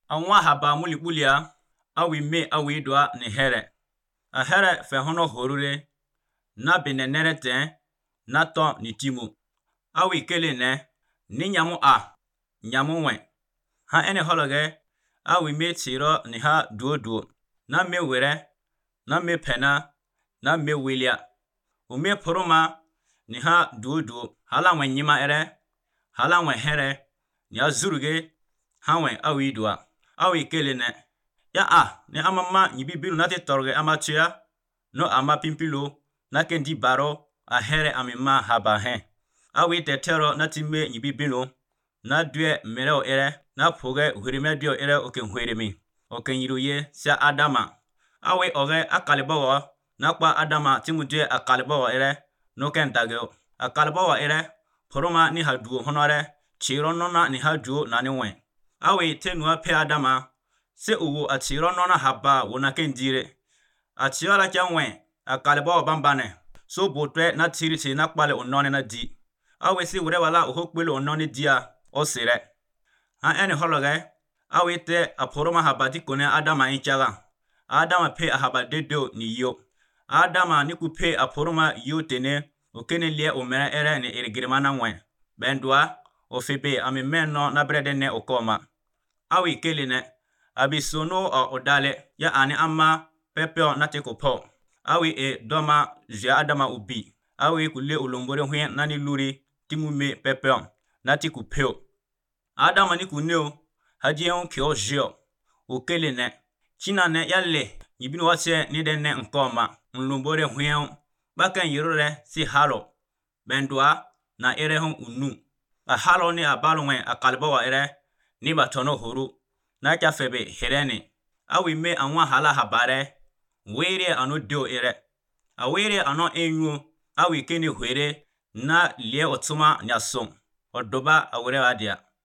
Anwa haba muli bulia awi me awi doa ni here. A here fe hono horure na benenere ten na to ni timu. Awi kele ne ni nyamu a nyamu wen. Ha ene hologe awi me tiro ni ha duo na me were na me pena na me wilia. U me poroma ni ha duo hala wen nyima ere hala wen here ni azuruge ha wen awi doa. Awi kele ne ya ni amama nyibibiru na te torge amatua no ama pimpilo na kendi baro a here amima haba he. Awi te tero na time nyibibiru na due mereo ere na poge uhirime dio ere oke huirimi oke yiruye sia adama. Awi oge akalibowo na kwa adama timudue akalibowo ere no kentageo. Akalibowo ere poroma ni ha duo honore chiro nona ni ha duo na ni wen. Awi tenua pe adama se uwo atiro nona haba wona kendire. Atiola kya wen akalibowo bambane so botwe na tiriti na kpale onone na di. Awi si wure wala ohokpele onone dia osire. Ha ene hologe awi te aporoma haba dikone adama inchaga. Adama pe ahaba dedo ni yo. Adama ni kupe aporoma yo tene okene lie omere ere ni irigirima na wen. Bendua ofebe amimeno na brede ne okoma. Awi kele ne abisono o odale ya ani ama pepeo na te kopo. Awi doma jia adama ubi. Awi kule ulombore huen na ni luri timume pepeo na ti kupeo. Adama ni kuneo hajiyon kyo jio. Ukele ne china ne yale yibinu wase ni dene nkoma ulombore huen baken yirore si halo. Bendua na ere hon unu. A halo ni abalwen akalibowa ere ni batono huru. Na kya febe herene. Awi me anwa hala habare. Were ano dio ere. A were ano enyu. Awi kene huere na lie otuma nyason. Odoba awure wadia.